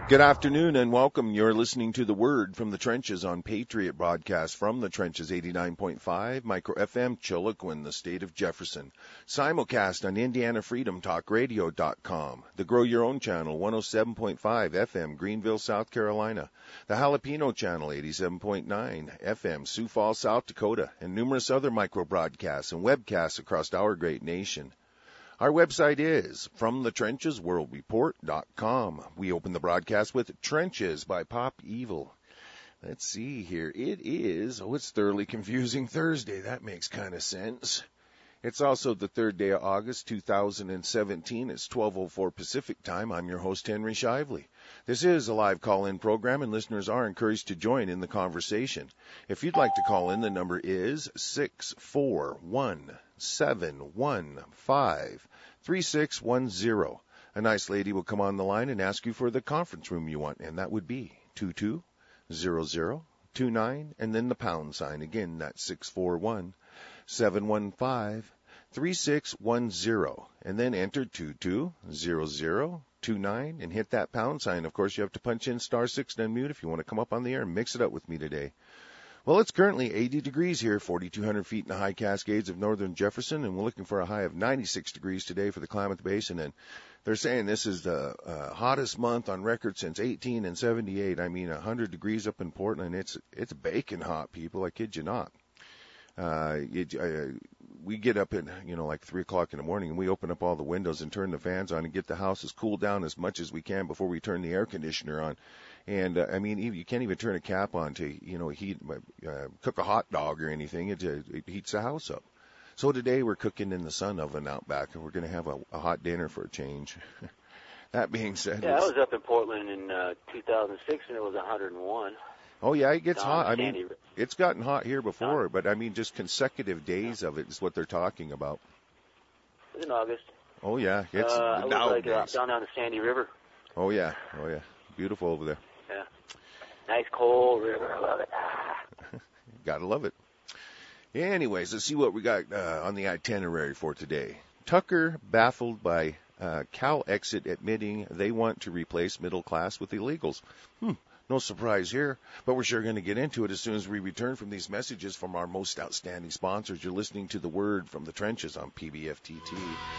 Good afternoon and welcome. You're listening to The Word from the Trenches on Patriot Broadcast from the Trenches 89.5, Micro FM, Chiloquin, the state of Jefferson. Simulcast on IndianaFreedomTalkRadio.com. The Grow Your Own channel, 107.5 FM, Greenville, South Carolina. The Jalapeno channel, 87.9 FM, Sioux Falls, South Dakota, and numerous other micro broadcasts and webcasts across our great nation. Our website is FromTheTrenchesWorldReport.com. We open the broadcast with Trenches by Pop Evil. Let's see here. It is, it's Thoroughly Confusing Thursday. That makes kind of sense. It's also the 3rd day of August, 2017. It's 12:04 Pacific time. I'm your host, Henry Shively. This is a live call-in program, and listeners are encouraged to join in the conversation. If you'd like to call in, the number is 641-715-3610. A nice lady will come on the line and ask you for the conference room you want, and that would be 220029, and then the pound sign. Again, that's 641-715-3610, and then enter 220029 and hit that pound sign. Of course, you have to punch in *6 to unmute if you want to come up on the air and mix it up with me today. Well, it's currently 80 degrees here, 4,200 feet in the high Cascades of northern Jefferson, and we're looking for a high of 96 degrees today for the Klamath Basin. And they're saying this is the hottest month on record since 1878. I mean, 100 degrees up in Portland. It's baking hot, people. I kid you not. We get up at, like 3 o'clock in the morning, and we open up all the windows and turn the fans on and get the houses cooled down as much as we can before we turn the air conditioner on. And, you can't even turn a cap on to, cook a hot dog or anything. It heats the house up. So today we're cooking in the sun oven out back, and we're going to have a hot dinner for a change. That being said. Yeah, I was up in Portland in 2006, and it was 101. Oh, yeah, it gets hot. I mean, it's gotten hot here before, but, just consecutive days of it is what they're talking about. It was in August. Oh, yeah. It's I was down on the Sandy River. Oh, yeah. Beautiful over there. Yeah. Nice cold river. I love it. Gotta love it. Anyways, let's see what we got on the itinerary for today. Tucker baffled by Cal exit admitting they want to replace middle class with illegals. No surprise here, but we're sure going to get into it as soon as we return from these messages from our most outstanding sponsors. You're listening to The Word from the Trenches on PBFTT.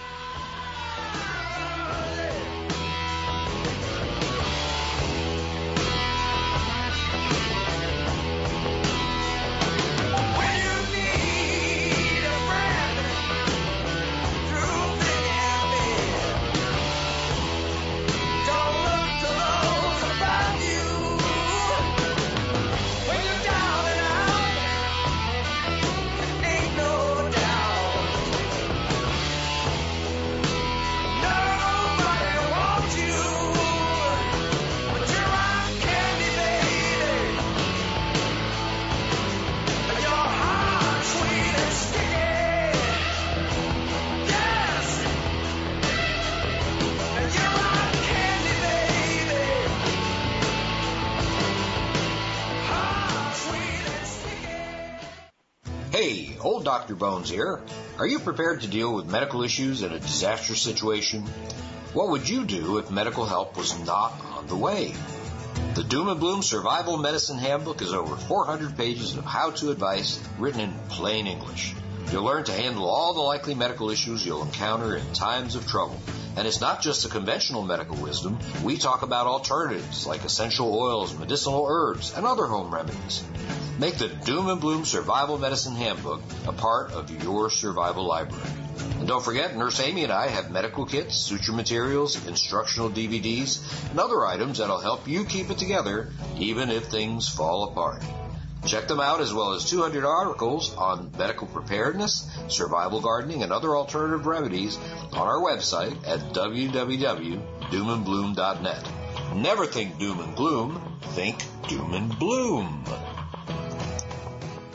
Hey, old Dr. Bones here. Are you prepared to deal with medical issues in a disaster situation? What would you do if medical help was not on the way? The Doom and Bloom Survival Medicine Handbook is over 400 pages of how-to advice written in plain English. You'll learn to handle all the likely medical issues you'll encounter in times of trouble. And it's not just the conventional medical wisdom. We talk about alternatives like essential oils, medicinal herbs, and other home remedies. Make the Doom and Bloom Survival Medicine Handbook a part of your survival library. And don't forget, Nurse Amy and I have medical kits, suture materials, instructional DVDs, and other items that'll help you keep it together even if things fall apart. Check them out, as well as 200 articles on medical preparedness, survival gardening, and other alternative remedies on our website at www.doomandbloom.net. Never think doom and gloom, think doom and bloom.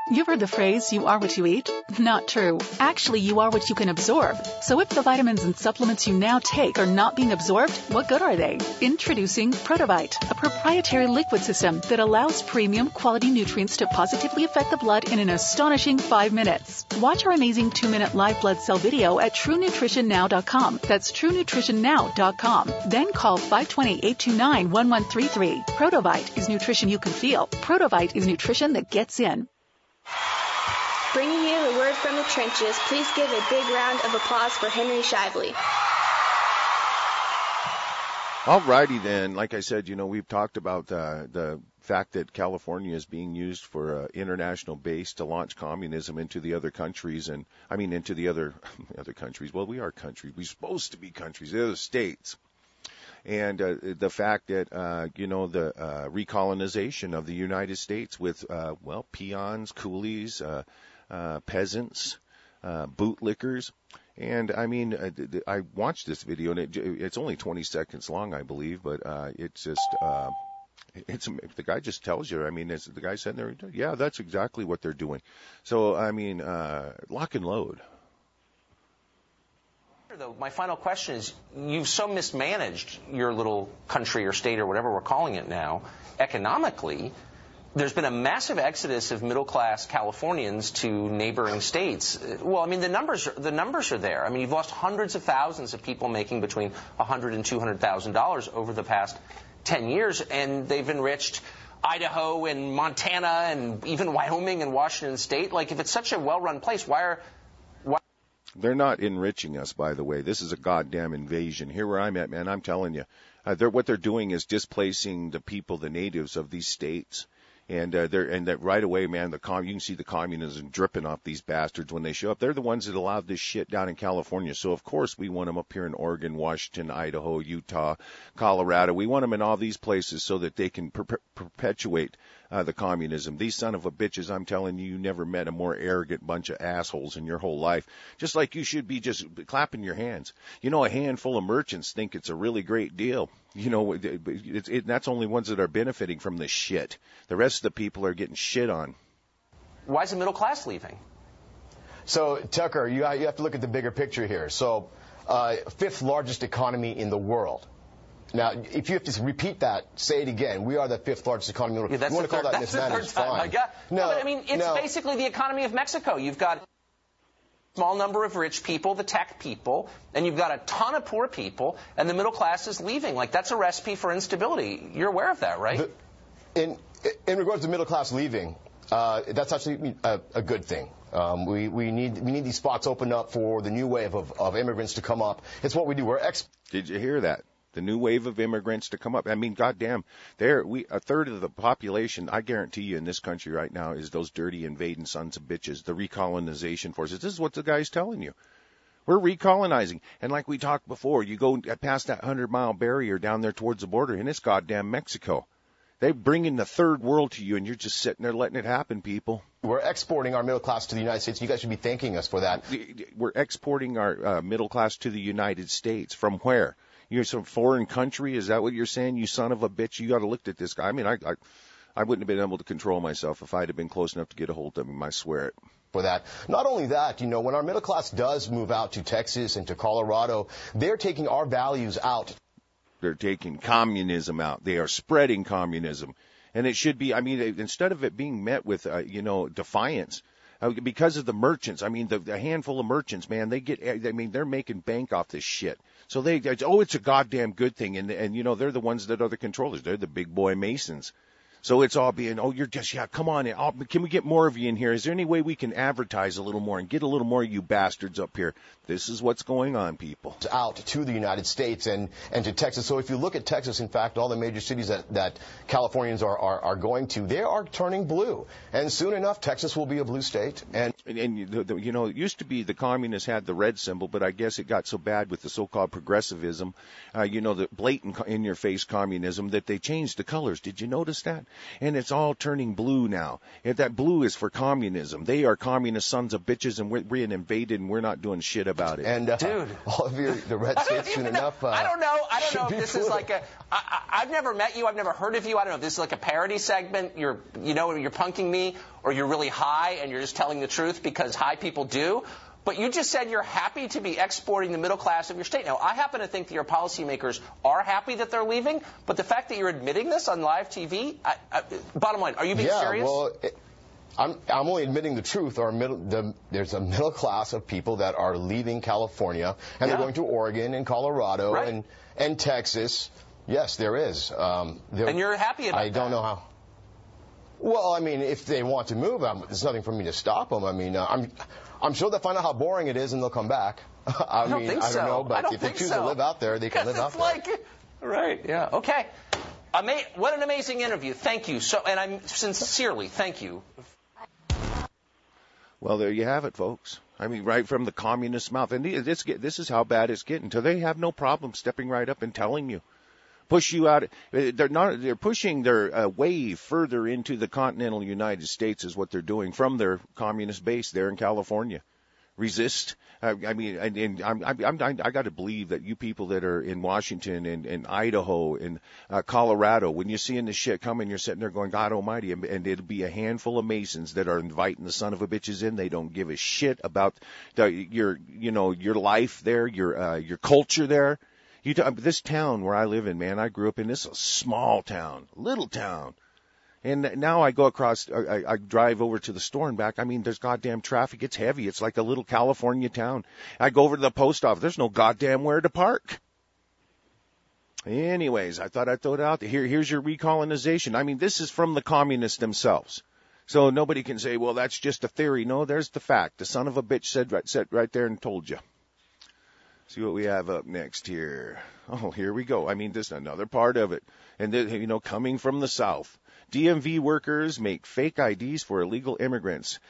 You've heard the phrase, you are what you eat? Not true. Actually, you are what you can absorb. So if the vitamins and supplements you now take are not being absorbed, what good are they? Introducing Protovite, a proprietary liquid system that allows premium quality nutrients to positively affect the blood in an astonishing 5 minutes. Watch our amazing 2-minute live blood cell video at TrueNutritionNow.com. That's TrueNutritionNow.com. Then call 520-829-1133. Protovite is nutrition you can feel. Protovite is nutrition that gets in. Bringing you the word from the trenches, please give a big round of applause for Henry Shively. All righty then. Like I said, we've talked about the fact that California is being used for international base to launch communism into the other countries, and into the other countries. Well, we are countries. We're supposed to be countries. The other states. And the fact that, the recolonization of the United States with, peons, coolies, peasants, bootlickers. And, I watched this video, and it's only 20 seconds long, I believe, but it's just the guy just tells you, the guy said there, yeah, that's exactly what they're doing. So, lock and load. Though, my final question is, you've so mismanaged your little country or state or whatever we're calling it now, economically. There's been a massive exodus of middle-class Californians to neighboring states. Well, the numbers are there. You've lost hundreds of thousands of people making between $100,000 and $200,000 over the past 10 years, and they've enriched Idaho and Montana and even Wyoming and Washington State. Like, if it's such a well-run place, why They're not enriching us, by the way. This is a goddamn invasion. Here where I'm at, man, I'm telling you. What they're doing is displacing the people, the natives of these states. And that right away, man, you can see the communism dripping off these bastards when they show up. They're the ones that allowed this shit down in California. So, of course, we want them up here in Oregon, Washington, Idaho, Utah, Colorado. We want them in all these places so that they can perpetuate the communism. These son of a bitches, I'm telling you, you never met a more arrogant bunch of assholes in your whole life. Just like you should be just clapping your hands. A handful of merchants think it's a really great deal. That's only ones that are benefiting from this shit. The rest of the people are getting shit on. Why is the middle class leaving? So, Tucker, you have to look at the bigger picture here. So, fifth largest economy in the world. Now, if you have to repeat that, say it again. We are the fifth largest economy in the world. Yeah, you want to call that mismanaged, fine. It's basically the economy of Mexico. You've got a small number of rich people, the tech people, and you've got a ton of poor people, and the middle class is leaving. Like, that's a recipe for instability. You're aware of that, right? In regards to middle class leaving, that's actually a good thing. We need these spots opened up for the new wave of immigrants to come up. It's what we do. Did you hear that? The new wave of immigrants to come up. Goddamn, a third of the population, I guarantee you, in this country right now is those dirty invading sons of bitches, the recolonization forces. This is what the guy's telling you. We're recolonizing. And like we talked before, you go past that 100-mile barrier down there towards the border, and it's goddamn Mexico. They bring in the third world to you, and you're just sitting there letting it happen, people. We're exporting our middle class to the United States. You guys should be thanking us for that. We're exporting our middle class to the United States. From where? You're some foreign country? Is that what you're saying, you son of a bitch? You got to look at this guy. I wouldn't have been able to control myself if I'd have been close enough to get a hold of him. I swear it. For that. Not only that, when our middle class does move out to Texas and to Colorado, they're taking our values out. They're taking communism out. They are spreading communism. And it should be, instead of it being met with, defiance, because of the merchants, the handful of merchants, man, they're making bank off this shit. So it's a goddamn good thing. And they're the ones that are the controllers. They're the big boy Masons. So it's all being, come on in. Can we get more of you in here? Is there any way we can advertise a little more and get a little more of you bastards up here? This is what's going on, people. Out to the United States and to Texas. So if you look at Texas, in fact, all the major cities that Californians are going to, they are turning blue. And soon enough, Texas will be a blue state. And it used to be the communists had the red symbol, but I guess it got so bad with the so-called progressivism, the blatant in-your-face communism that they changed the colors. Did you notice that? and it's all turning blue now. And that blue is for communism. They are communist sons of bitches, and we're being invaded, and we're not doing shit about it. And dude, all of the red states soon enough. I don't know if this is like a. I've never met you. I've never heard of you. I don't know if this is like a parody segment. You're punking me, or you're really high and you're just telling the truth because high people do. But you just said you're happy to be exporting the middle class of your state. Now, I happen to think that your policymakers are happy that they're leaving, but the fact that you're admitting this on live TV, bottom line, are you being serious? Well, I'm only admitting the truth. There's a middle class of people that are leaving California, and they're going to Oregon and Colorado and Texas. Yes, there is. And you're happy about that? I don't know how. Well, I mean, if they want to move, there's nothing for me to stop them. I mean, I'm sure they'll find out how boring it is and they'll come back. I don't know, but if they choose to live out there, they can live out there. Right, yeah, okay. What an amazing interview. Thank you. And I'm sincerely, thank you. Well, there you have it, folks. I mean, right from the communist mouth. And this is how bad it's getting. So they have no problem stepping right up and telling you. Push you out. They're pushing their way further into the continental United States is what they're doing from their communist base there in California. Resist. I mean, I got to believe that you people that are in Washington and Idaho and Colorado, when you're seeing this shit coming, you're sitting there going, God Almighty, and it'll be a handful of Masons that are inviting the son of a bitches in. They don't give a shit about your life there, your culture there. This town where I live in, man, I grew up in this small town, little town. And now I go across, I drive over to the store and back. I mean, there's goddamn traffic. It's heavy. It's like a little California town. I go over to the post office. There's no goddamn where to park. Anyways, I thought I'd throw it out there. Here's your recolonization. I mean, this is from the communists themselves. So nobody can say, well, that's just a theory. No, there's the fact. The son of a bitch said right there and told you. See what we have up next here. Oh, here we go. I mean, this is another part of it. And, coming from the South. DMV workers make fake IDs for illegal immigrants.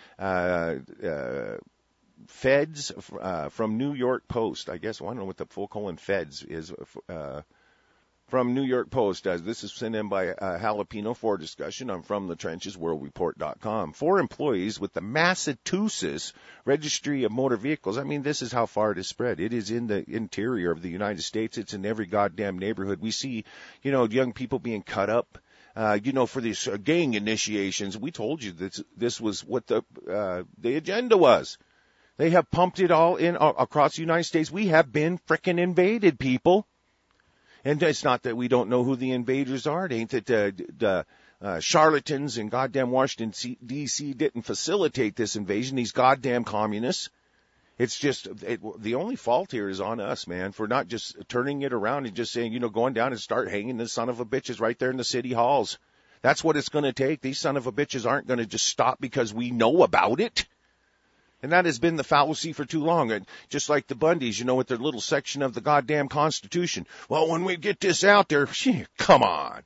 Feds from New York Post. I guess, I don't know what the full colon feds is. From New York Post. This is sent in by Jalapeno for discussion. I'm from the trenches, worldreport.com. 4 employees with the Massachusetts Registry of Motor Vehicles. I mean, this is how far it is spread. It is in the interior of the United States. It's in every goddamn neighborhood. We see, young people being cut up. For these gang initiations. We told you that this was what the agenda was. They have pumped it all in across the United States. We have been frickin' invaded, people. And it's not that we don't know who the invaders are. It ain't that the charlatans in goddamn Washington, D.C. didn't facilitate this invasion, these goddamn communists. It's just the only fault here is on us, man, for not just turning it around and just saying, going down and start hanging the son of a bitches right there in the city halls. That's what it's going to take. These son of a bitches aren't going to just stop because we know about it. And that has been the fallacy for too long. And just like the Bundys, with their little section of the goddamn Constitution. Well, when we get this out there, come on.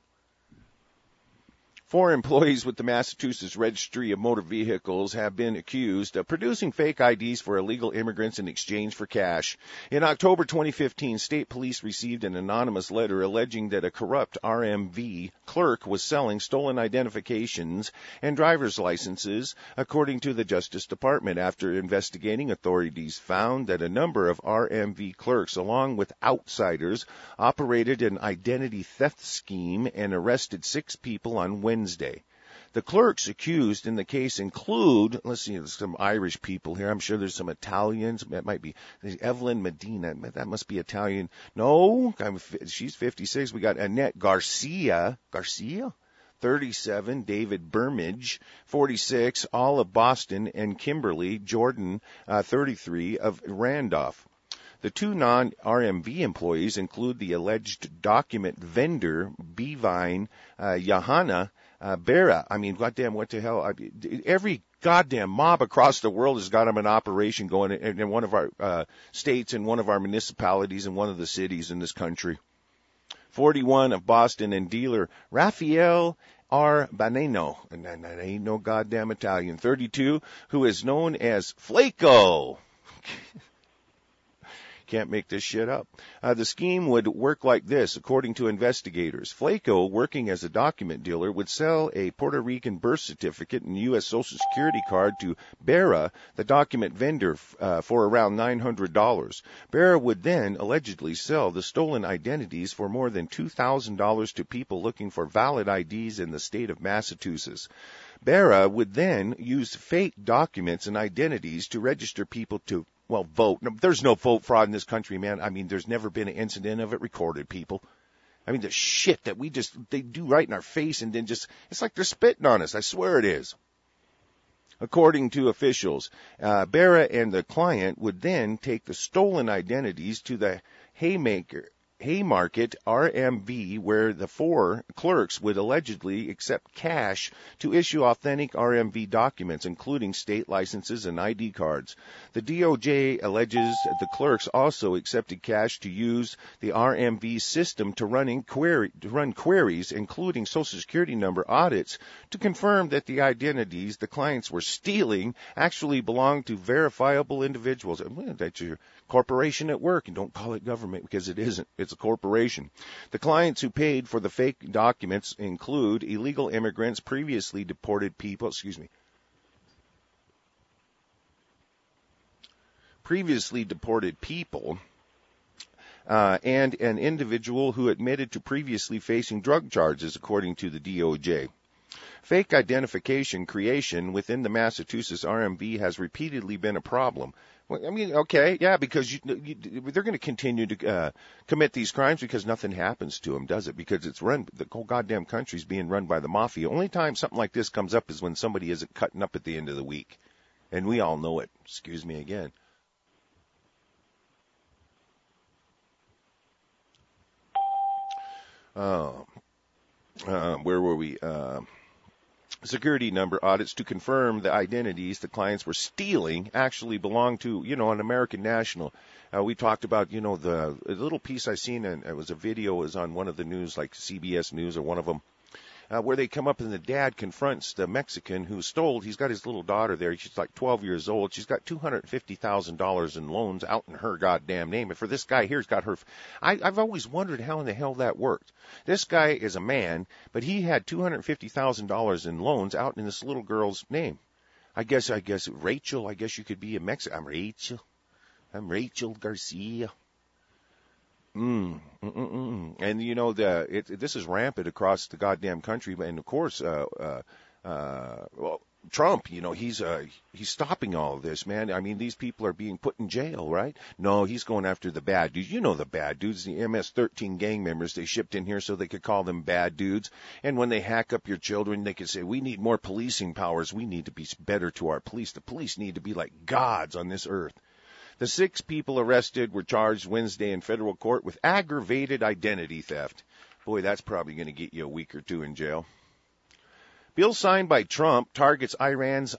4 employees with the Massachusetts Registry of Motor Vehicles have been accused of producing fake IDs for illegal immigrants in exchange for cash. In October 2015, state police received an anonymous letter alleging that a corrupt RMV clerk was selling stolen identifications and driver's licenses, according to the Justice Department. After investigating, authorities found that a number of RMV clerks, along with outsiders, operated an identity theft scheme and arrested 6 people on Wednesday. The clerks accused in the case include, let's see, there's some Irish people here. I'm sure there's some Italians. That might be Evelyn Medina. That must be Italian. No, she's 56. We got Annette Garcia, 37, David Burmage, 46, all of Boston, and Kimberly Jordan, 33, of Randolph. The 2 non-RMV employees include the alleged document vendor, Bevine Johanna Bera. I mean, goddamn, what the hell? Every goddamn mob across the world has got them an operation going in one of our states, in one of our municipalities, in one of the cities in this country. 41 of Boston, and dealer Raphael R. Baneno, and that ain't no goddamn Italian. 32, who is known as Flaco. Can't make this shit up. The scheme would work like this, according to investigators. Flaco, working as a document dealer, would sell a Puerto Rican birth certificate and U.S. Social Security card to Bera, the document vendor, for around $900. Bera would then allegedly sell the stolen identities for more than $2,000 to people looking for valid IDs in the state of Massachusetts. Bera would then use fake documents and identities to register people to, well, vote. No, there's no vote fraud in this country, man. I mean, there's never been an incident of it recorded, people. I mean, the shit that they do right in our face and then just, it's like they're spitting on us. I swear it is. According to officials, Bera and the client would then take the stolen identities to the Haymarket RMV, where the four clerks would allegedly accept cash to issue authentic RMV documents, including state licenses and ID cards. The DOJ alleges the clerks also accepted cash to use the RMV system to run queries, including Social Security number audits, to confirm that the identities the clients were stealing actually belonged to verifiable individuals. That's your corporation at work, and don't call it government because it isn't. It's a corporation. The clients who paid for the fake documents include illegal immigrants, previously deported people, and an individual who admitted to previously facing drug charges, according to the DOJ. Fake identification creation within the Massachusetts RMV has repeatedly been a problem. Well, I mean, okay, yeah, because they're going to continue to commit these crimes because nothing happens to them, does it? Because the whole goddamn country's being run by the mafia. Only time something like this comes up is when somebody isn't cutting up at the end of the week. And we all know it. Excuse me again. Where were we? Security number audits to confirm the identities the clients were stealing actually belonged to, an American national. We talked about, the little piece I seen, and it was a video, is on one of the news, like CBS News or one of them, where they come up and the dad confronts the Mexican who stole. He's got his little daughter there. She's like 12 years old. She's got $250,000 in loans out in her goddamn name. And for this guy here, he's got her. I've always wondered how in the hell that worked. This guy is a man, but he had $250,000 in loans out in this little girl's name. I guess Rachel. I guess you could be a Mexican. I'm Rachel Garcia. And this is rampant across the goddamn country, and of course, Trump, he's stopping all of this, man. I mean, these people are being put in jail, right? No, he's going after the bad dudes. The bad dudes, the MS-13 gang members they shipped in here so they could call them bad dudes. And when they hack up your children, they could say, we need more policing powers. We need to be better to our police. The police need to be like gods on this earth. The 6 people arrested were charged Wednesday in federal court with aggravated identity theft. Boy, that's probably going to get you a week or 2 in jail. Bill signed by Trump targets Iran's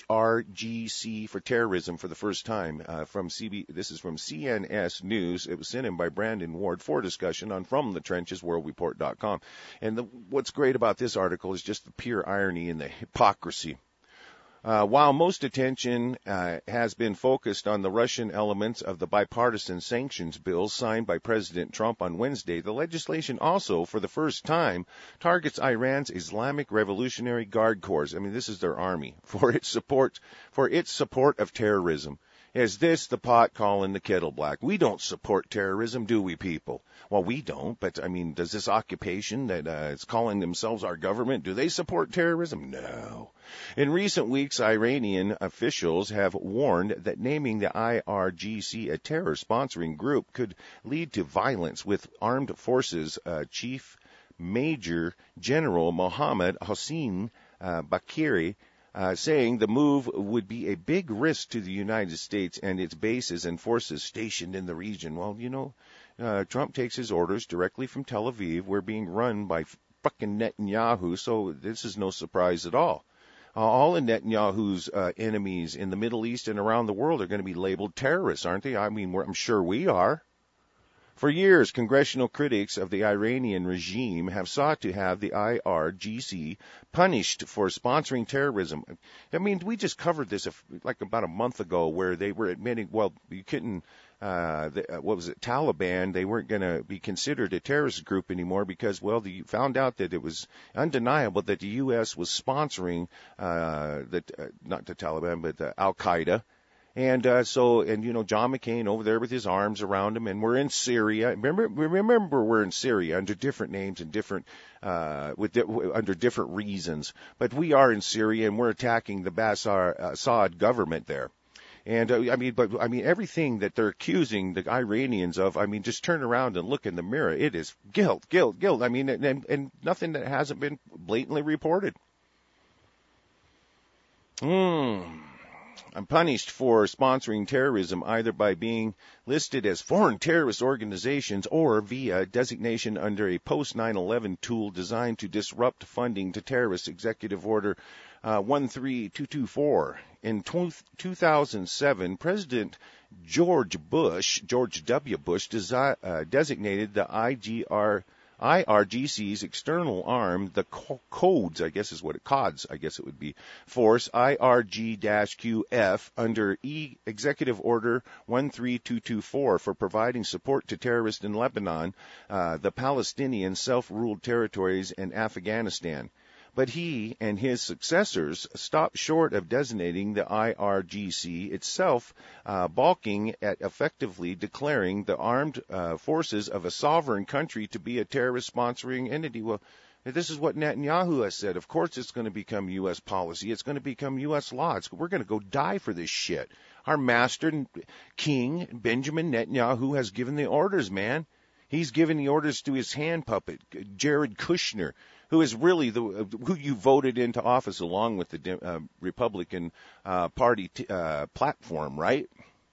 IRGC for terrorism for the first time. This is from CNS News. It was sent in by Brandon Ward for discussion on FromTheTrenches, worldreport.com. And what's great about this article is just the pure irony and the hypocrisy. While most attention has been focused on the Russian elements of the bipartisan sanctions bill signed by President Trump on Wednesday, the legislation also, for the first time, targets Iran's Islamic Revolutionary Guard Corps. I mean, this is their army, for its support of terrorism. Is this the pot calling the kettle black? We don't support terrorism, do we, people? Well, we don't, but, I mean, does this occupation that it's calling themselves our government, do they support terrorism? No. In recent weeks, Iranian officials have warned that naming the IRGC a terror-sponsoring group could lead to violence, with Armed Forces Chief Major General Mohammad Hossein Bakiri saying the move would be a big risk to the United States and its bases and forces stationed in the region. Well, Trump takes his orders directly from Tel Aviv. We're being run by fucking Netanyahu, so this is no surprise at all. All of Netanyahu's enemies in the Middle East and around the world are going to be labeled terrorists, aren't they? I mean, I'm sure we are. For years, congressional critics of the Iranian regime have sought to have the IRGC punished for sponsoring terrorism. I mean, we just covered this like about a month ago, where they were admitting, well, you couldn't Taliban, they weren't going to be considered a terrorist group anymore because, well, they found out that it was undeniable that the U.S. was sponsoring, not the Taliban, but Al-Qaeda. And John McCain over there with his arms around him, and we're in Syria. Remember, we're in Syria under different names and different, under different reasons. But we are in Syria, and we're attacking the Bashar Assad government there. And everything that they're accusing the Iranians of, just turn around and look in the mirror. It is guilt. And nothing that hasn't been blatantly reported. I'm punished for sponsoring terrorism either by being listed as foreign terrorist organizations or via designation under a post-9/11 tool designed to disrupt funding to terrorists. Executive Order 13224. In 2007, President George W. Bush, designated the IRGC's external arm, the CODS, force, IRG-QF, under Executive Order 13224 for providing support to terrorists in Lebanon, the Palestinian self-ruled territories, and Afghanistan. But he and his successors stopped short of designating the IRGC itself, balking at effectively declaring the armed forces of a sovereign country to be a terrorist-sponsoring entity. Well, this is what Netanyahu has said. Of course it's going to become U.S. policy. It's going to become U.S. law. We're going to go die for this shit. Our master king, Benjamin Netanyahu, has given the orders, man. He's given the orders to his hand puppet, Jared Kushner, who is really who you voted into office along with the Republican Party platform, right?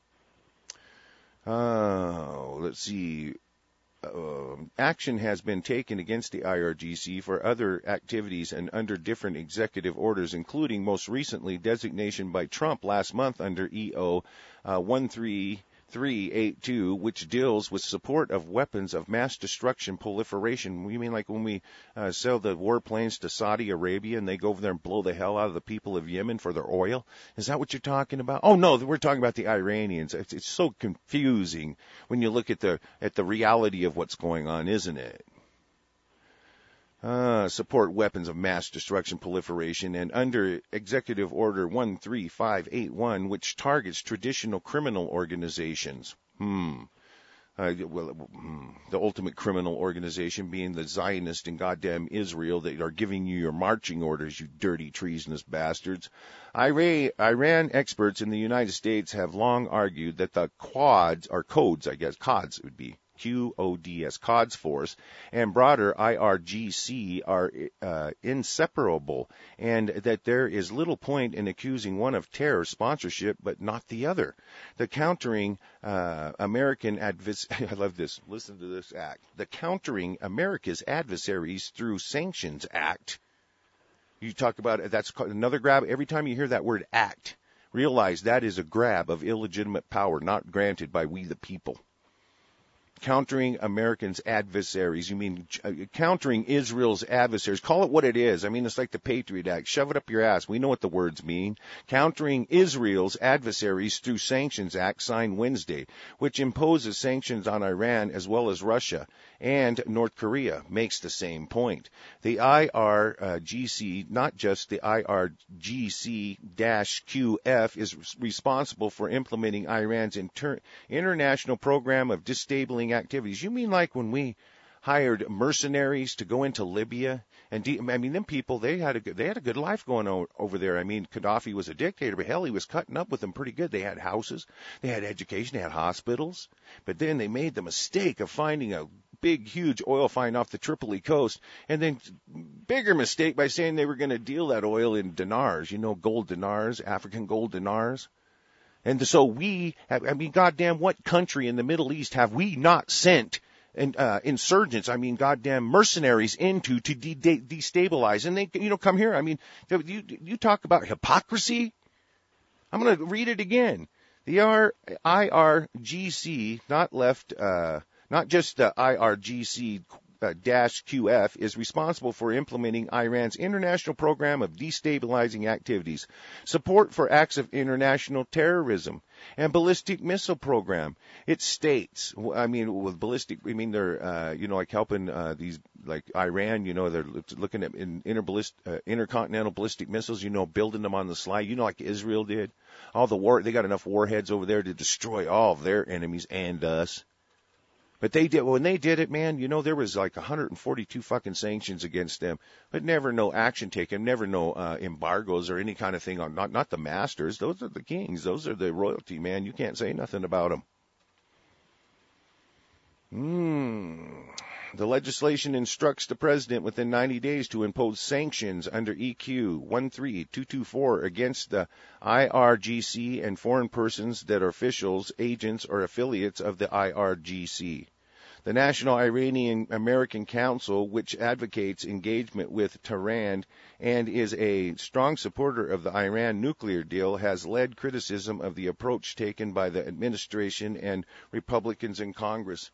Let's see. Action has been taken against the IRGC for other activities and under different executive orders, including most recently designation by Trump last month under EO 13382, which deals with support of weapons of mass destruction proliferation. You mean like when we sell the warplanes to Saudi Arabia and they go over there and blow the hell out of the people of Yemen for their oil? Is that what you're talking about? Oh no, we're talking about the Iranians. It's so confusing when you look at the reality of what's going on, isn't it? Support weapons of mass destruction proliferation, and under Executive Order 13581, which targets traditional criminal organizations. The ultimate criminal organization being the Zionist and goddamn Israel that are giving you your marching orders, you dirty, treasonous bastards. Iran experts in the United States have long argued that the CODS it would be, QODS, CODS force, and broader IRGC are inseparable, and that there is little point in accusing one of terror sponsorship but not the other. The Countering American I love this. Listen to this act. The Countering America's Adversaries Through Sanctions Act. You talk about it, that's another grab. Every time you hear that word act, realize that is a grab of illegitimate power not granted by we the people. Countering Americans' adversaries. You mean countering Israel's adversaries. Call it what it is. It's like the Patriot Act. Shove it up your ass. We know what the words mean. Countering Israel's adversaries through Sanctions Act signed Wednesday, which imposes sanctions on Iran as well as Russia and North Korea, makes the same point. The IRGC, not just the IRGC-QF, is responsible for implementing Iran's international program of destabilizing activities. You mean like when we hired mercenaries to go into Libya and them people, they had a good life going on over there. Gaddafi was a dictator, but hell, he was cutting up with them pretty good. They had houses, they had education, they had hospitals, but then they made the mistake of finding a big, huge oil find off the Tripoli coast, and then bigger mistake by saying they were going to deal that oil in dinars, gold dinars, African gold dinars. And so goddamn, what country in the Middle East have we not sent insurgents, goddamn mercenaries into to destabilize? And they, come here. You talk about hypocrisy. I'm going to read it again. The IRGC, not just the IRGC QF is responsible for implementing Iran's international program of destabilizing activities, support for acts of international terrorism, and ballistic missile program. It states, with ballistic, they're, like helping these, like Iran, they're looking at intercontinental ballistic missiles, building them on the sly, like Israel did. They got enough warheads over there to destroy all of their enemies and us. But when they did it, man, there was like 142 fucking sanctions against them, but never no action taken, never no embargoes or any kind of thing on, not the masters. Those are the kings. Those are the royalty, man. You can't say nothing about them. The legislation instructs the president within 90 days to impose sanctions under EQ 13224 against the IRGC and foreign persons that are officials, agents, or affiliates of the IRGC. The National Iranian American Council, which advocates engagement with Tehran and is a strong supporter of the Iran nuclear deal, has led criticism of the approach taken by the administration and Republicans in Congress.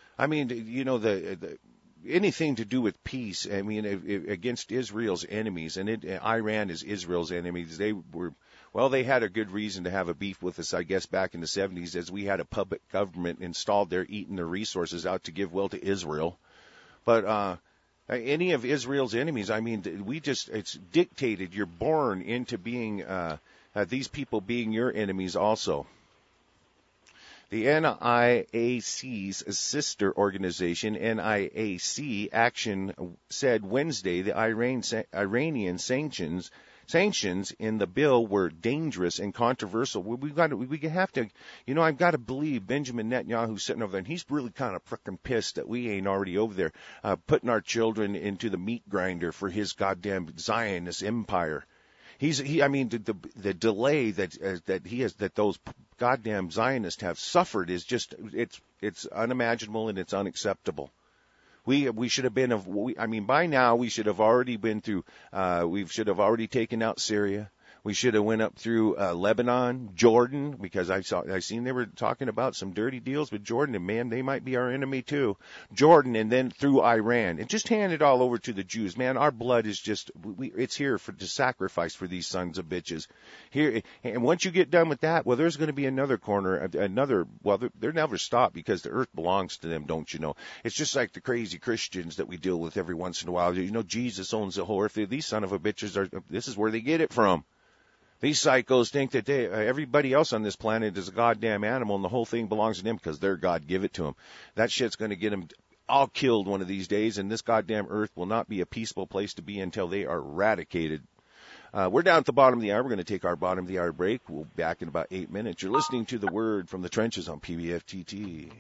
Anything to do with peace, against Israel's enemies, and Iran is Israel's enemies. They had a good reason to have a beef with us, I guess, back in the 70s, as we had a puppet government installed there eating their resources out to give will to Israel. But any of Israel's enemies, it's dictated. You're born into being these people being your enemies also. The NIAC's sister organization, NIAC Action, said Wednesday the Iranian sanctions in the bill were dangerous and controversial. We have to, I've got to believe Benjamin Netanyahu sitting over there, and he's really kind of frickin' pissed that we ain't already over there putting our children into the meat grinder for his goddamn Zionist empire. The delay that those goddamn Zionists have suffered is just, it's unimaginable and it's unacceptable. We should have been, by now we should have already been through, we should have already taken out Syria. We should have went up through Lebanon, Jordan, because I seen they were talking about some dirty deals with Jordan, and man, they might be our enemy too. Jordan, and then through Iran, and just hand it all over to the Jews. Man, our blood is just, it's here to sacrifice for these sons of bitches. Here, and once you get done with that, well, there's going to be another corner, they're never stopped because the earth belongs to them, don't you know? It's just like the crazy Christians that we deal with every once in a while. Jesus owns the whole earth. These son of a bitches this is where they get it from. These psychos think that everybody else on this planet is a goddamn animal and the whole thing belongs to them because their God give it to them. That shit's going to get them all killed one of these days, and this goddamn earth will not be a peaceful place to be until they are eradicated. We're down at the bottom of the hour. We're going to take our bottom of the hour break. We'll be back in about 8 minutes. You're listening to The Word from the Trenches on PBFTT.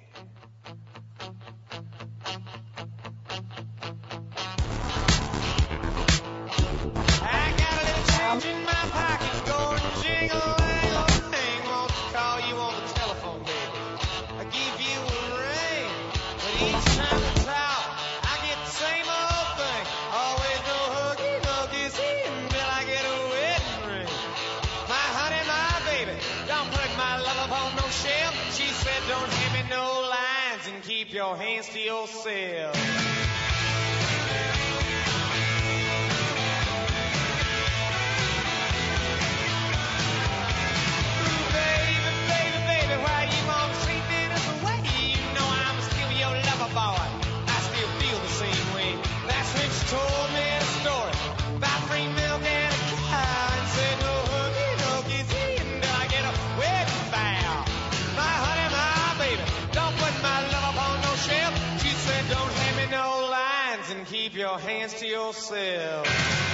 I got a little change in my pocket going jing-a-ling-a-ling. Won't you call you on the telephone, baby? I give you a ring, but each time we talk, I get the same old thing. Always no huggy-muggies until I get a wedding ring. My honey, my baby, don't put my love up on no shelf. She said don't give me no lines and keep your hands to yourself. Told me a story about free milk and a cow and said no hooky-dookies until I get a wedding vow. My honey, my baby, don't put my love up on no shelf. She said don't hand me no lines and keep your hands to yourself.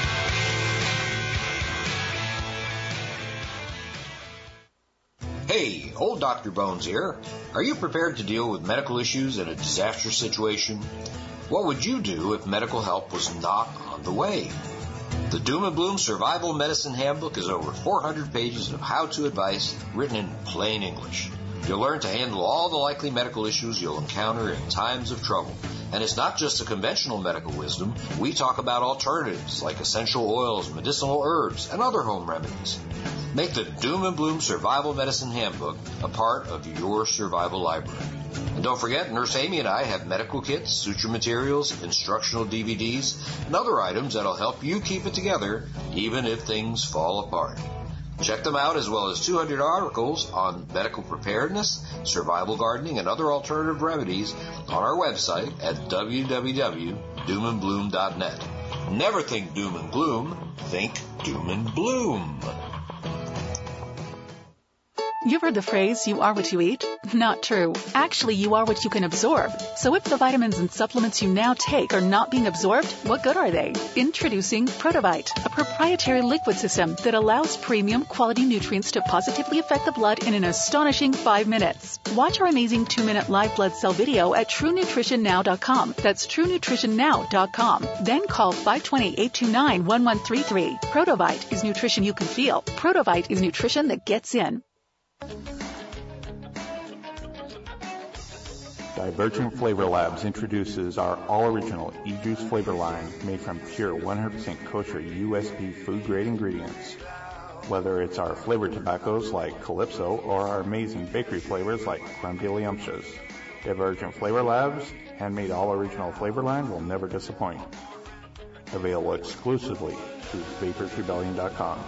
Hey, old Dr. Bones here. Are you prepared to deal with medical issues in a disastrous situation? What would you do if medical help was not on the way? The Doom and Bloom Survival Medicine Handbook is over 400 pages of how-to advice written in plain English. You'll learn to handle all the likely medical issues you'll encounter in times of trouble. And it's not just the conventional medical wisdom. We talk about alternatives like essential oils, medicinal herbs, and other home remedies. Make the Doom and Bloom Survival Medicine Handbook a part of your survival library. And don't forget, Nurse Amy and I have medical kits, suture materials, instructional DVDs, and other items that'll help you keep it together even if things fall apart. Check them out, as well as 200 articles on medical preparedness, survival gardening, and other alternative remedies on our website at www.doomandbloom.net. Never think doom and gloom, think doom and bloom. You've heard the phrase, you are what you eat? Not true. Actually, you are what you can absorb. So if the vitamins and supplements you now take are not being absorbed, what good are they? Introducing Protovite, a proprietary liquid system that allows premium quality nutrients to positively affect the blood in an astonishing 5 minutes. Watch our amazing 2-minute live blood cell video at TrueNutritionNow.com. That's TrueNutritionNow.com. Then call 520-829-1133. Protovite is nutrition you can feel. Protovite is nutrition that gets in. Divergent Flavor Labs introduces our all-original e-juice flavor line made from pure 100% kosher USP food-grade ingredients. Whether it's our flavored tobaccos like Calypso or our amazing bakery flavors like Creme de Liumptious, Divergent Flavor Labs' handmade all-original flavor line will never disappoint. Available exclusively through VaporsRebellion.com.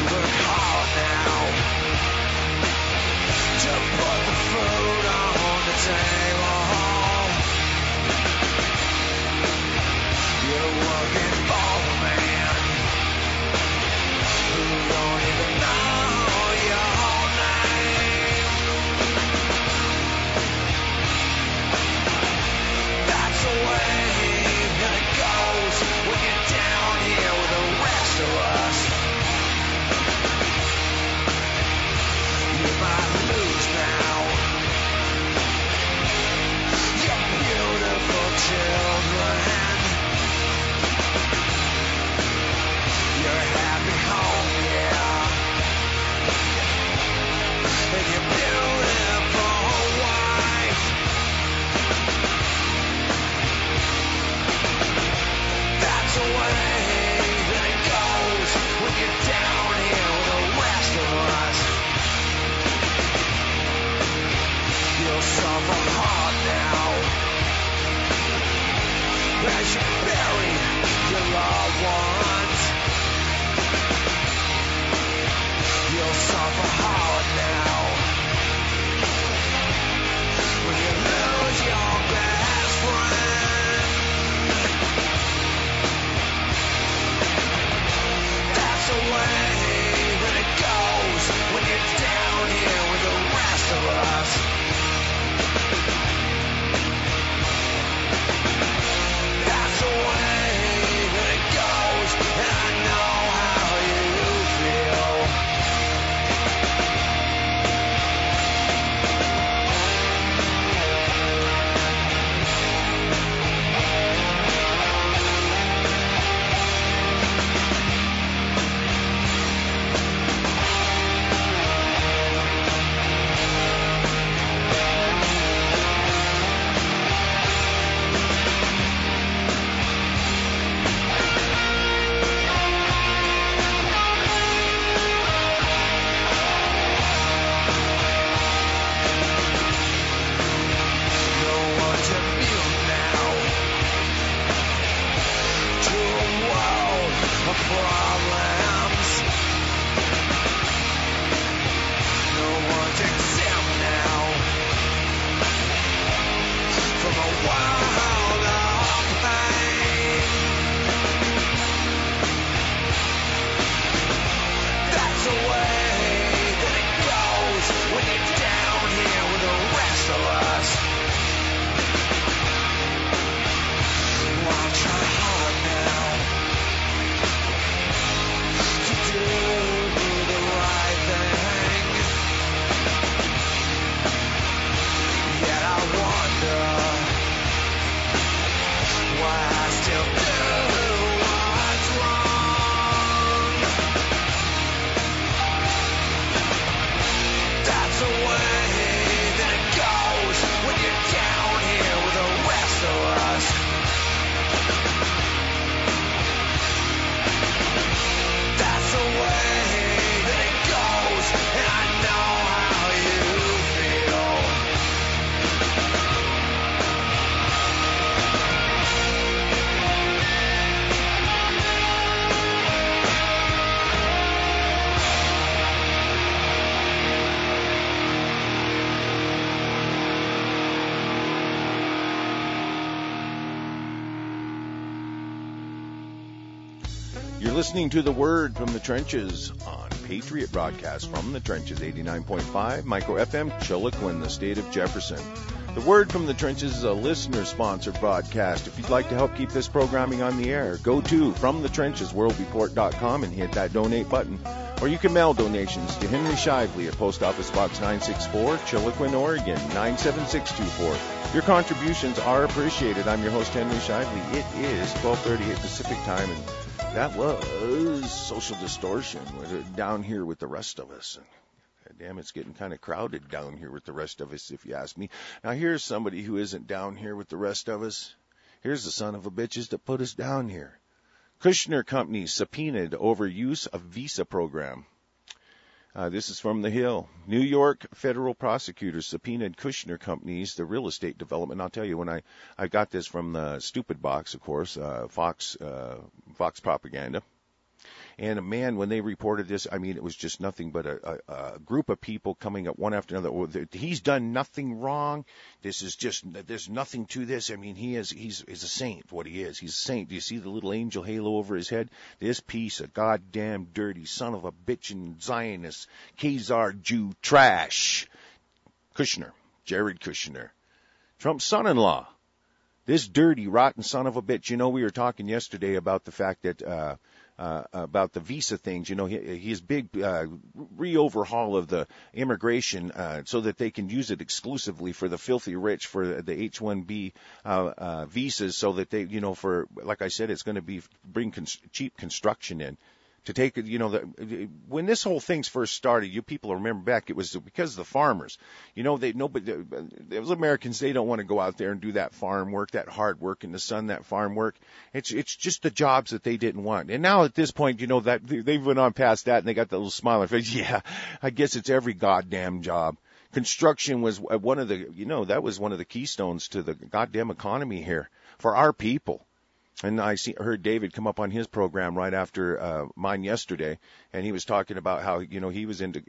To put the food on the You're listening to The Word from the Trenches on Patriot Broadcast from the Trenches, 89.5 Micro FM, Chiloquin, the state of Jefferson. The Word from the Trenches is a listener-sponsored broadcast. If you'd like to help keep this programming on the air, go to FromTheTrenchesWorldReport.com and hit that donate button. Or you can mail donations to Henry Shively at Post Office Box 964, Chiloquin, Oregon, 97624. Your contributions are appreciated. I'm your host, Henry Shively. It is 12:38 Pacific Time, and that was Social Distortion. We're down here with the rest of us. Damn, it's getting kind of crowded down here with the rest of us, if you ask me. Now, here's somebody who isn't down here with the rest of us. Here's the son of a bitches that put us down here. Kushner Company subpoenaed over use of visa program. This is from The Hill. New York federal prosecutors subpoenaed Kushner Companies, the real estate development. I'll tell you, when I got this from the Stupid Box, of course, Fox Propaganda. And man, when they reported this, I mean, it was just nothing but a group of people coming up one after another. He's done nothing wrong. This is just, there's nothing to this. I mean, he's a saint, what he is. He's a saint. Do you see the little angel halo over his head? This piece of goddamn dirty son of a bitchin' Zionist, Khazar Jew trash. Kushner, Jared Kushner, Trump's son-in-law. This dirty, rotten son of a bitch. You know, we were talking yesterday about the fact that, about the visa things. You know, his big re-overhaul of the immigration so that they can use it exclusively for the filthy rich for the H-1B visas, so that they, you know, for, like I said, it's going to be bring cheap construction in. To take it, you know, when this whole thing's first started, you people remember back, it was because of the farmers. You know, those Americans, they don't want to go out there and do that farm work, that hard work in the sun, that farm work. It's just the jobs that they didn't want. And now at this point, you know, that they've went on past that and they got that little smile on their face. Yeah, I guess it's every goddamn job. Construction was one of the, you know, that was one of the keystones to the goddamn economy here for our people. And I heard David come up on his program right after mine yesterday, and he was talking about how, you know, he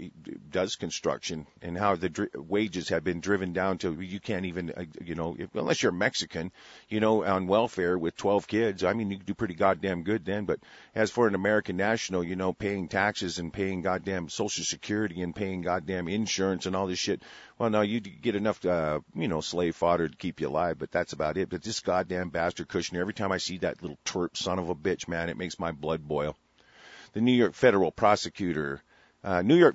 does construction and how the wages have been driven down to, you can't even, you know, unless you're Mexican, you know, on welfare with 12 kids. I mean, you can do pretty goddamn good then. But as for an American national, you know, paying taxes and paying goddamn Social Security and paying goddamn insurance and all this shit, well, no, you get enough, you know, slave fodder to keep you alive, but that's about it. But this goddamn bastard Kushner, every time I see that little twerp son of a bitch, man, it makes my blood boil. The New York federal prosecutor subpoenaed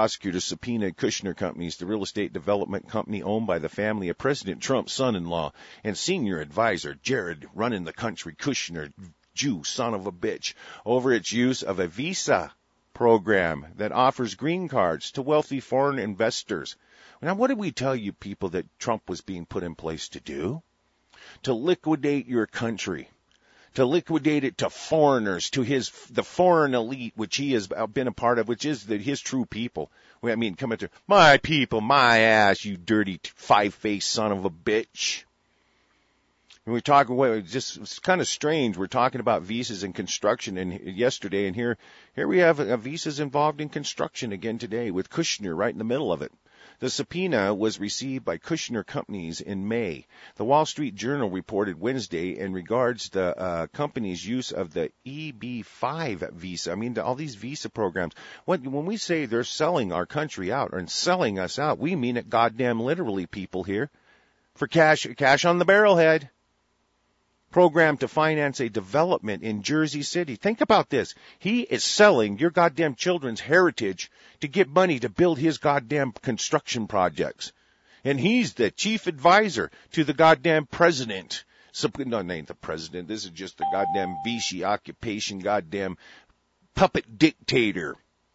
Kushner Companies, the real estate development company owned by the family of President Trump's son-in-law and senior advisor, Jared running the country Kushner, Jew son of a bitch, over its use of a visa program that offers green cards to wealthy foreign investors. Now, what did we tell you people that Trump was being put in place to do? To liquidate your country. To liquidate it to foreigners, to the foreign elite, which he has been a part of, which is his true people. I mean, come into my people, my ass, you dirty five-faced son of a bitch. And we're talking, it's kind of strange. We're talking about visas and construction yesterday, and here we have visas involved in construction again today with Kushner right in the middle of it. The subpoena was received by Kushner Companies in May. The Wall Street Journal reported Wednesday in regards the company's use of the EB-5 visa. I mean, all these visa programs. When we say they're selling our country out and selling us out, we mean it goddamn literally, people here. For cash on the barrelhead. Program to finance a development in Jersey City. Think about this. He is selling your goddamn children's heritage to get money to build his goddamn construction projects. And he's the chief advisor to the goddamn president. No, it ain't the president. This is just the goddamn Vichy occupation, goddamn puppet dictator.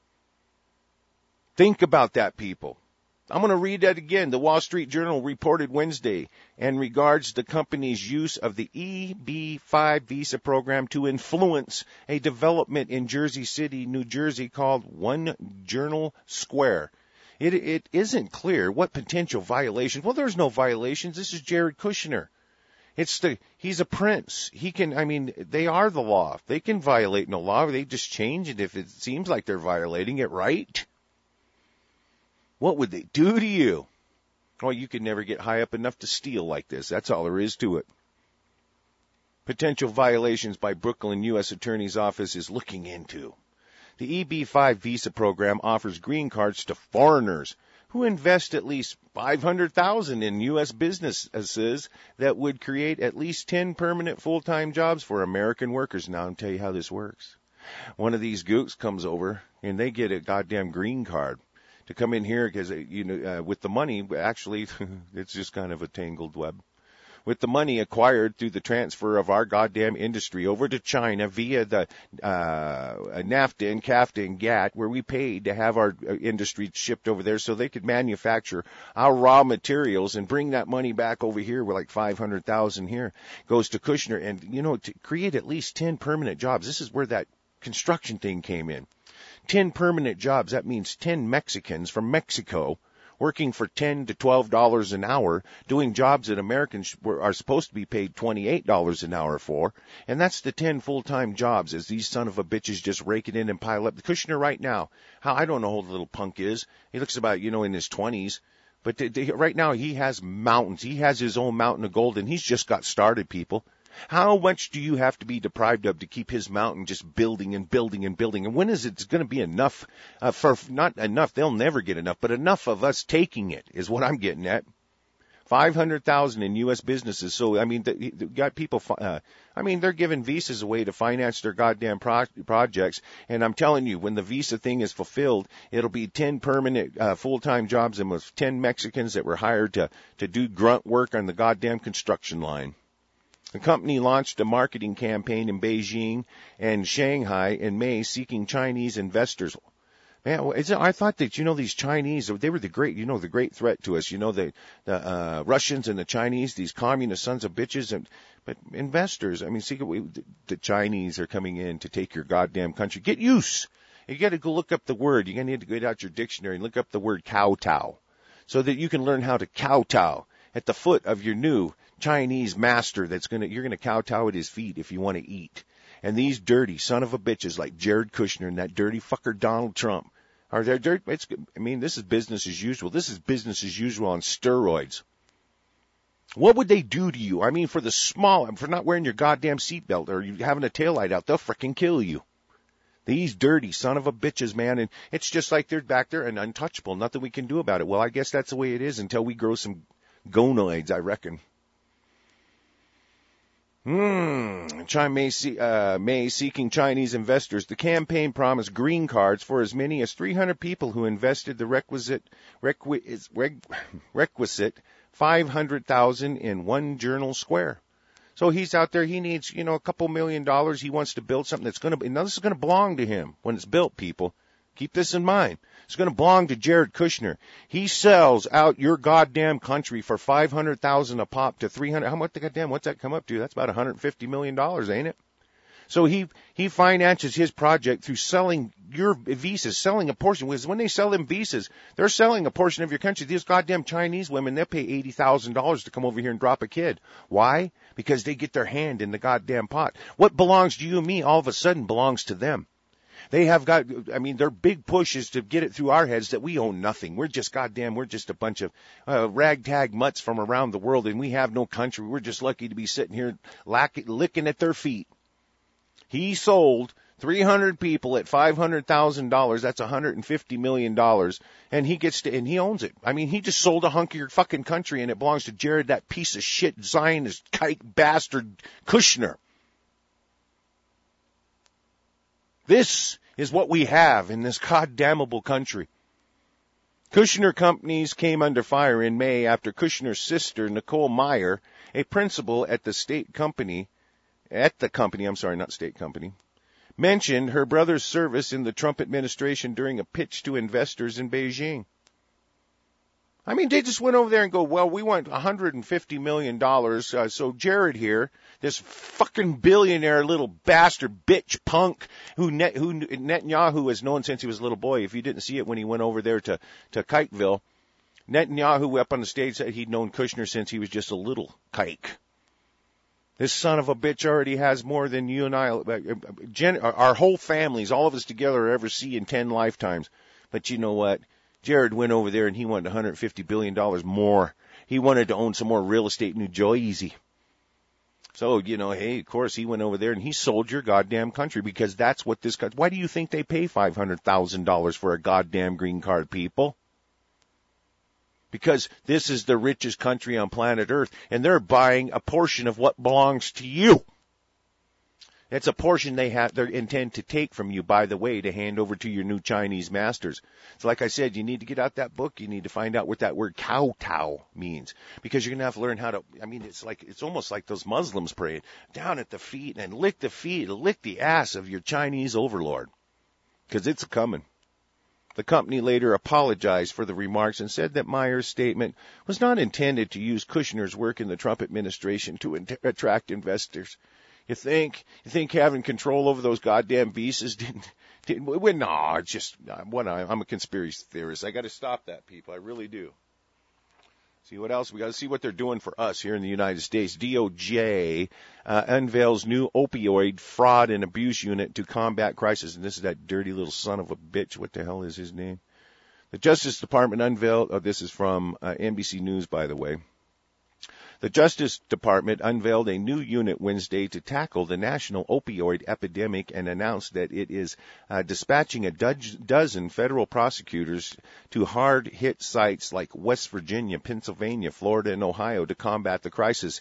Think about that, people. I'm going to read that again. The Wall Street Journal reported Wednesday and regards the company's use of the EB-5 visa program to influence a development in Jersey City, New Jersey called One Journal Square. It isn't clear what potential violations. Well, there's no violations. This is Jared Kushner. He's a prince. They are the law. They can violate no law. They just change it if it seems like they're violating it, right? What would they do to you? Oh, you could never get high up enough to steal like this. That's all there is to it. potential violations by Brooklyn U.S. Attorney's Office is looking into. The EB-5 visa program offers green cards to foreigners who invest at least $500,000 in U.S. businesses that would create at least 10 permanent full-time jobs for American workers. Now, I'll tell you how this works. One of these gooks comes over, and they get a goddamn green card to come in here because, with the money, actually, it's just kind of a tangled web. With the money acquired through the transfer of our goddamn industry over to China via the NAFTA and CAFTA and GATT, where we paid to have our industry shipped over there so they could manufacture our raw materials and bring that money back over here with like $500,000 here, goes to Kushner. And, to create at least 10 permanent jobs, this is where that construction thing came in. 10 permanent jobs, that means 10 Mexicans from Mexico working for $10 to $12 an hour, doing jobs that Americans are supposed to be paid $28 an hour for, and that's the 10 full-time jobs as these son of a bitches just rake it in and pile up. Kushner right now, I don't know how old the little punk is. He looks about, in his 20s, but right now he has mountains. He has his own mountain of gold, and he's just got started, people. How much do you have to be deprived of to keep his mountain just building and building and building? And when is it going to be enough? Not enough, they'll never get enough, but enough of us taking it is what I'm getting at. 500,000 in U.S. businesses. So, they got people, they're giving visas away to finance their goddamn projects. And I'm telling you, when the visa thing is fulfilled, it'll be 10 permanent full-time jobs and with 10 Mexicans that were hired to do grunt work on the goddamn construction line. The company launched a marketing campaign in Beijing and Shanghai in May seeking Chinese investors. Man, I thought that, these Chinese, they were the great threat to us. The Russians and the Chinese, these communist sons of bitches. But investors, the Chinese are coming in to take your goddamn country. Get used. You got to go look up the word. You're going to need to get out your dictionary and look up the word kowtow so that you can learn how to kowtow at the foot of your new Chinese master you're going to kowtow at his feet if you want to eat. And these dirty son of a bitches like Jared Kushner and that dirty fucker Donald Trump this is business as usual. This is business as usual on steroids. What would they do to you? For not wearing your goddamn seatbelt or you having a taillight out, they'll frickin' kill you. These dirty son of a bitches, man. And it's just like they're back there and untouchable. Nothing we can do about it. Well, I guess that's the way it is until we grow some gonoids, I reckon. May seeking Chinese investors. The campaign promised green cards for as many as 300 people who invested the requisite $500,000 in one Journal Square. So he's out there. He needs, a couple $1 million. He wants to build something that's this is going to belong to him when it's built, people. Keep this in mind. It's going to belong to Jared Kushner. He sells out your goddamn country for $500,000 a pop to 300. How much goddamn? What's that come up to? That's about $150 million, ain't it? So he finances his project through selling your visas, selling a portion. Because when they sell them visas, they're selling a portion of your country. These goddamn Chinese women, they pay $80,000 to come over here and drop a kid. Why? Because they get their hand in the goddamn pot. What belongs to you and me all of a sudden belongs to them. They have got, their big push is to get it through our heads that we own nothing. We're just a bunch of ragtag mutts from around the world, and we have no country. We're just lucky to be sitting here licking at their feet. He sold 300 people at $500,000. That's $150 million. And he owns it. He just sold a hunk of your fucking country, and it belongs to Jared, that piece of shit Zionist kike bastard Kushner. This is what we have in this goddamnable country. Kushner companies came under fire in May after Kushner's sister, Nicole Meyer, a principal at the company, mentioned her brother's service in the Trump administration during a pitch to investors in Beijing. They just went over there and go, well, we want $150 million. So Jared here, this fucking billionaire little bastard bitch punk who Netanyahu has known since he was a little boy. If you didn't see it when he went over there to Kikeville, Netanyahu up on the stage said he'd known Kushner since he was just a little kike. This son of a bitch already has more than you and I, our whole families, all of us together ever see in 10 lifetimes. But you know what? Jared went over there and he wanted $150 billion more. He wanted to own some more real estate in New Jersey. So, hey, of course he went over there and he sold your goddamn country because that's what this country, why do you think they pay $500,000 for a goddamn green card, people? Because this is the richest country on planet Earth and they're buying a portion of what belongs to you. It's a portion they intend to take from you, by the way, to hand over to your new Chinese masters. So like I said, you need to get out that book. You need to find out what that word kowtow means. Because you're going to have to learn how to, it's almost like those Muslims praying down at the feet and lick the ass of your Chinese overlord. Because it's coming. The company later apologized for the remarks and said that Meyer's statement was not intended to use Kushner's work in the Trump administration to attract investors. You think having control over those goddamn visas no, it's just, I'm a conspiracy theorist. I got to stop that, people. I really do. See what else? We got to see what they're doing for us here in the United States. DOJ unveils new opioid fraud and abuse unit to combat crisis. And this is that dirty little son of a bitch. What the hell is his name? The Justice Department unveiled, this is from NBC News, by the way. The Justice Department unveiled a new unit Wednesday to tackle the national opioid epidemic and announced that it is dispatching a dozen federal prosecutors to hard-hit sites like West Virginia, Pennsylvania, Florida, and Ohio to combat the crisis.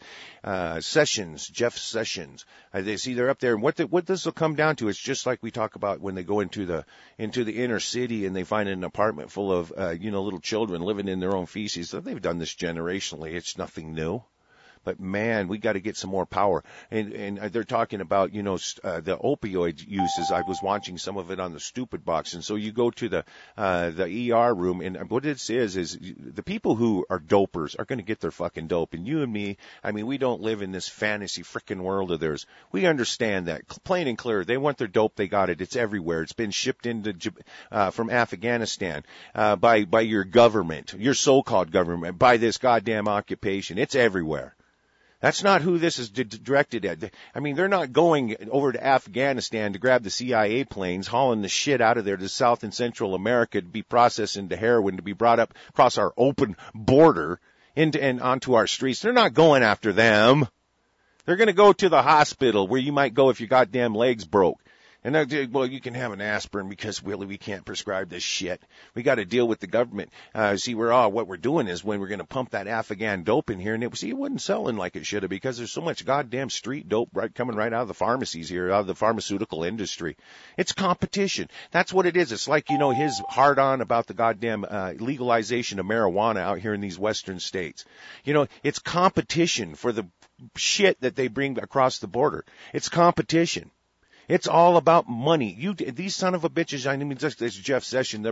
Jeff Sessions, they're up there. And what this will come down to, it's just like we talk about when they go into the inner city and they find an apartment full of little children living in their own feces. So they've done this generationally. It's nothing new. But man, we got to get some more power. And they're talking about, the opioid uses. I was watching some of it on the Stupid Box. And so you go to the ER room, and what it is the people who are dopers are going to get their fucking dope. And you and me, we don't live in this fantasy frickin' world of theirs. We understand that plain and clear. They want their dope. They got it. It's everywhere. It's been shipped into, from Afghanistan, by your government, your so-called government, by this goddamn occupation. It's everywhere. That's not who this is directed at. They're not going over to Afghanistan to grab the CIA planes, hauling the shit out of there to South and Central America to be processed into heroin, to be brought up across our open border and onto our streets. They're not going after them. They're going to go to the hospital where you might go if your goddamn leg's broke. And you can have an aspirin because really we can't prescribe this shit. We got to deal with the government. What we're doing is when we're going to pump that Afghan dope in here, and it wasn't selling like it should have because there's so much goddamn street dope coming right out of the pharmacies here, out of the pharmaceutical industry. It's competition. That's what it is. It's like, his hard on about the goddamn legalization of marijuana out here in these western states. It's competition for the shit that they bring across the border. It's competition. It's all about money. These son of a bitches, this Jeff Sessions,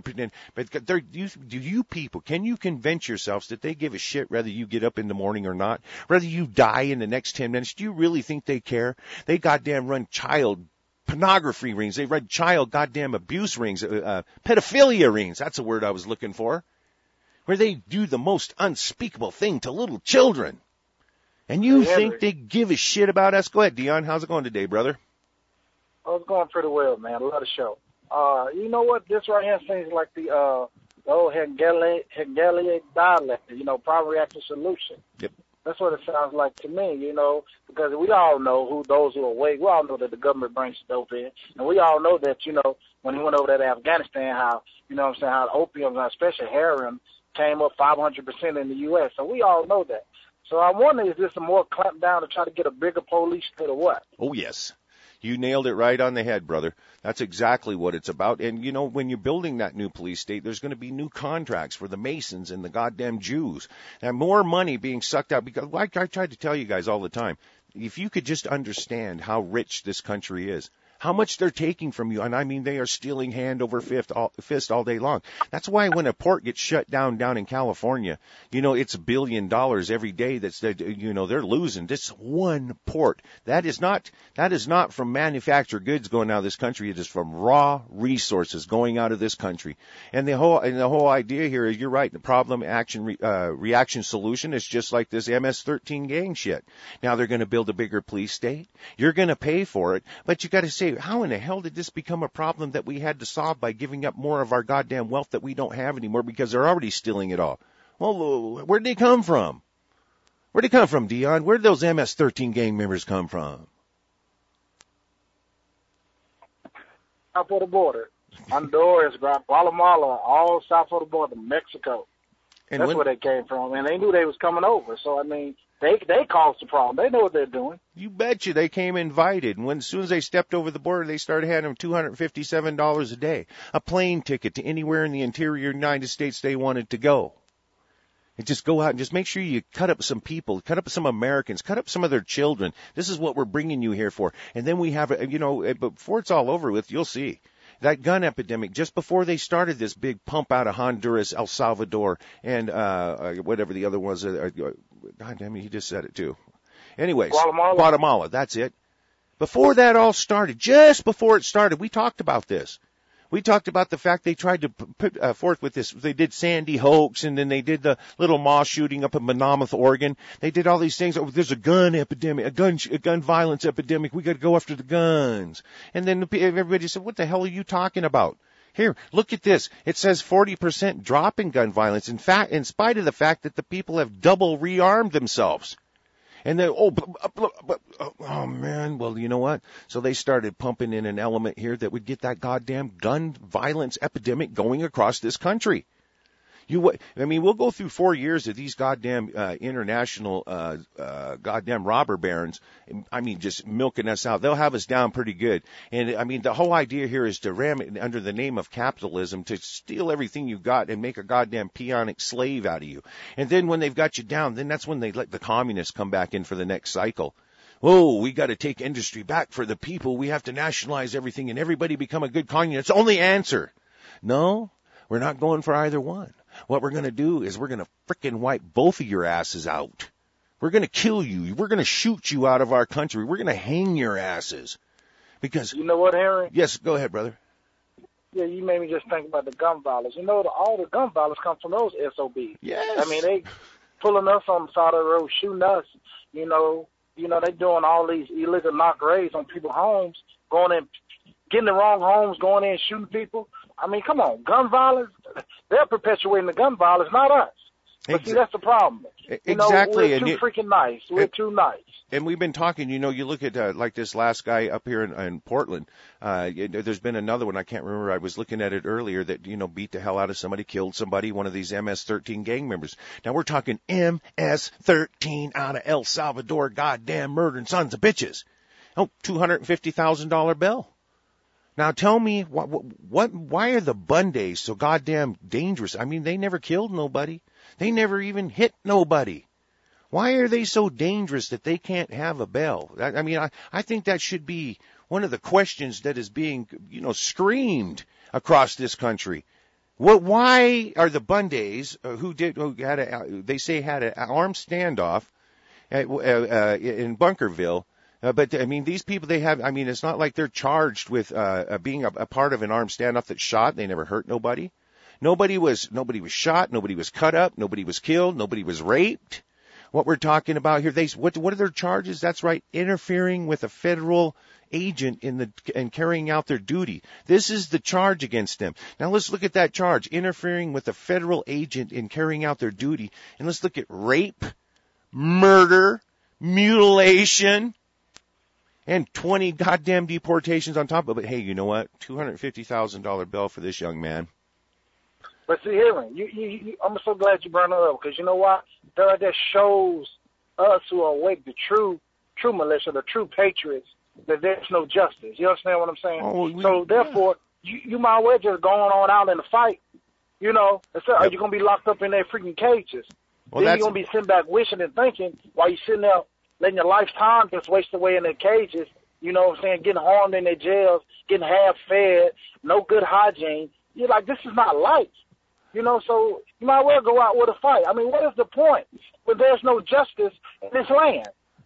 you people, can you convince yourselves that they give a shit whether you get up in the morning or not? Whether you die in the next 10 minutes? Do you really think they care? They goddamn run child pornography rings. They run child goddamn abuse rings, pedophilia rings. That's the word I was looking for. Where they do the most unspeakable thing to little children. And you think they give a shit about us? Go ahead, Dion. How's it going today, brother? Oh, it's going pretty well, man. I love the show. You know what? This right here seems like the old Hegelian dialect, problem, reaction, solution. Yep. That's what it sounds like to me, because we all know who those who are awake. We all know that the government brings dope in. And we all know that, when he went over there to Afghanistan, how, how opium, especially heroin, came up 500% in the U.S. So we all know that. So I wonder, is this a more clamp down to try to get a bigger police state or what? Oh, yes. You nailed it right on the head, brother. That's exactly what it's about. And, when you're building that new police state, there's going to be new contracts for the Masons and the goddamn Jews. And more money being sucked out. Because, like I tried to tell you guys all the time, if you could just understand how rich this country is, how much they're taking from you. And they are stealing hand over fist all day long. That's why when a port gets shut down in California, it's $1 billion every day they're losing. This one port. That is not from manufactured goods going out of this country. It is from raw resources going out of this country. And the whole idea here is, you're right, the problem, action, reaction, solution is just like this MS-13 gang shit. Now they're going to build a bigger police state. You're going to pay for it, but you got to say, how in the hell did this become a problem that we had to solve by giving up more of our goddamn wealth that we don't have anymore because they're already stealing it all? Well, where'd they come from? Where'd they come from, Dion? Where'd those MS-13 gang members come from? South of the border. Honduras, Guatemala, all south of the border, Mexico. And That's where they came from, and they knew they was coming over. So, I mean, they caused the problem. They know what they're doing. You betcha they came invited. And as soon as they stepped over the border, they started handing them $257 a day, a plane ticket to anywhere in the interior United States they wanted to go. And just go out and just make sure you cut up some people, cut up some Americans, cut up some of their children. This is what we're bringing you here for. And then we have, before it's all over with, you'll see. That gun epidemic, just before they started this big pump out of Honduras, El Salvador, and whatever the other was, God damn it, he just said it too. Anyways, Guatemala, that's it. Before that all started, just before it started, we talked about this. We talked about the fact they tried to put forth with this. They did Sandy hoax, and then they did the little mosque shooting up in Monmouth, Oregon. They did all these things. Oh, there's a gun epidemic, a gun violence epidemic. We got to go after the guns. And then everybody said, "What the hell are you talking about?" Here, look at this. It says 40% drop in gun violence. In fact, in spite of the fact that the people have double rearmed themselves. And then, oh man, well, you know what? So they started pumping in an element here that would get that goddamn gun violence epidemic going across this country. We'll go through 4 years of these goddamn international goddamn robber barons. Just milking us out. They'll have us down pretty good. And the whole idea here is to ram it under the name of capitalism, to steal everything you got and make a goddamn peonic slave out of you. And then when they've got you down, then that's when they let the communists come back in for the next cycle. Oh, we got to take industry back for the people. We have to nationalize everything and everybody become a good communist. It's the only answer. No, we're not going for either one. What we're going to do is we're going to frickin' wipe both of your asses out. We're going to kill you. We're going to shoot you out of our country. We're going to hang your asses. Because you know what, Henry? Yes, go ahead, brother. Yeah, you made me just think about the gun violence. All the gun violence comes from those SOBs. Yes. They pulling us on the side of the road, shooting us. They doing all these illegal knock raids on people's homes, going in, getting the wrong homes, going in, shooting people. Come on, gun violence, they're perpetuating the gun violence, not us. But see, that's the problem. Exactly. We're too freaking nice. We're too nice. And we've been talking, you look at like this last guy up here in Portland. There's been another one, I can't remember. I was looking at it earlier that, beat the hell out of somebody, killed somebody, one of these MS-13 gang members. Now we're talking MS-13 out of El Salvador, goddamn murdering sons of bitches. Oh, $250,000 bill. Now tell me, why are the Bundays so goddamn dangerous? They never killed nobody. They never even hit nobody. Why are they so dangerous that they can't have a bail? I think that should be one of the questions that is being, screamed across this country. Why are the Bundays, they say had an armed standoff in Bunkerville? But these people, they have, it's not like they're charged with, being a part of an armed standoff that shot. They never hurt nobody. Nobody was shot. Nobody was cut up. Nobody was killed. Nobody was raped. What we're talking about here, what are their charges? That's right. Interfering with a federal agent in carrying out their duty. This is the charge against them. Now let's look at that charge. Interfering with a federal agent in carrying out their duty. And let's look at rape, murder, mutilation, and 20 goddamn deportations on top of it. Hey, you know what? $250,000 bill for this young man. But see, Henry, I'm so glad you brought it up, because you know what? That shows us who are awake, the true militia, the true patriots, that there's no justice. You understand what I'm saying? So therefore, you might well just going on out in the fight. Instead, are you going to be locked up in their freaking cages? Then you're going to be sitting back wishing and thinking while you're sitting there letting your lifetime just waste away in their cages, getting harmed in their jails, getting half-fed, no good hygiene. You're like, this is not life. So you might well go out with a fight. What is the point when there's no justice in this land?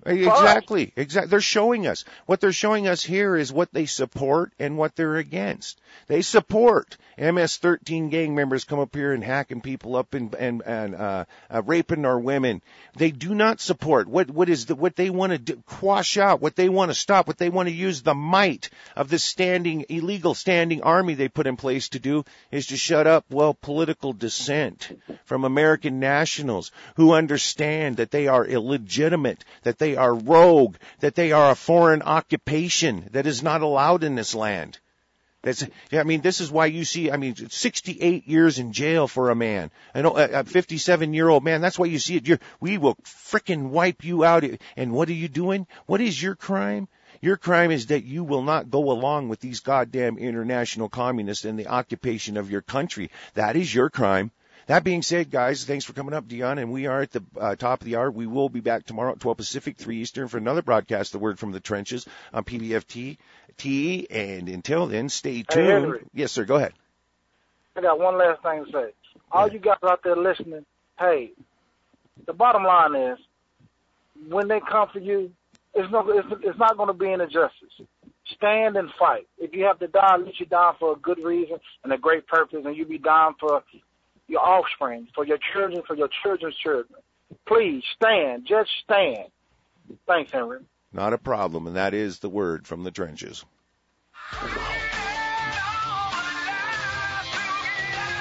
Exactly. They're showing us. What they're showing us here is what they support and what they're against. They support MS-13 gang members come up here and hacking people up and raping our women. They do not support what they want to do, quash out, what they want to stop, what they want to use the might of this illegal standing army they put in place to do is to shut up, political dissent from American nationals who understand that they are illegitimate, that they are rogue, that they are a foreign occupation that is not allowed in this land. This is why you see, 68 years in jail for a man. I know a 57-year-old man. That's why you see it. We will frickin' wipe you out. And what are you doing? What is your crime? Your crime is that you will not go along with these goddamn international communists and the occupation of your country. That is your crime. That being said, guys, thanks for coming up, Dion, and we are at the top of the hour. We will be back tomorrow at 12 Pacific, 3 Eastern for another broadcast, The Word from the Trenches on PBFT. And until then, stay tuned. Hey, Henry. Yes, sir, go ahead. I got one last thing to say. All you guys out there listening, hey, the bottom line is, when they come for you, it's not going to be an injustice. Stand and fight. If you have to die, at least you die for a good reason and a great purpose, and you be dying for your offspring, for your children, for your children's children. Please stand. Just stand. Thanks, Henry. Not a problem, and that is The Word from the Trenches.